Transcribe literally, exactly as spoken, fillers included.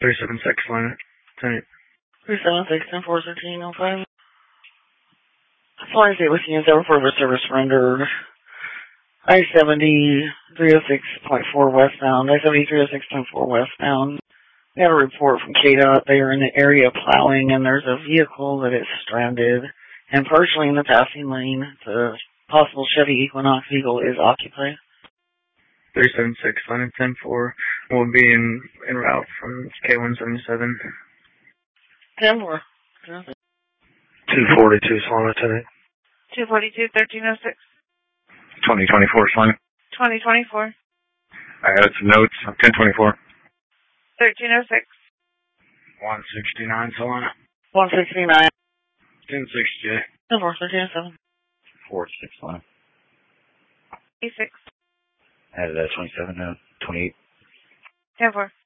three seven six, line ten. three seven six, ten four, thirteen oh five. Flight with you, zero four service surrender. I seventy, three oh six point four westbound. I seventy, three oh six point four westbound. We had a report from K DOT. They are in the area plowing, and there's a vehicle that is stranded and partially in the passing lane. The possible Chevy Equinox vehicle is occupied. three seven six, line ten four, will be in, en route from K one seventy-seven. ten four. two forty-two, Swan Lieutenant. two forty-two, thirteen oh six. twenty twenty-four, Swan. twenty twenty-four. I added some notes. ten twenty-four. thirteen oh six. one sixty-nine, Solana. one sixty-nine. ten sixty. ten four, thirteen oh seven. four six, Solana. eighty-six. Added that twenty-seven, uh, twenty-eight. ten four.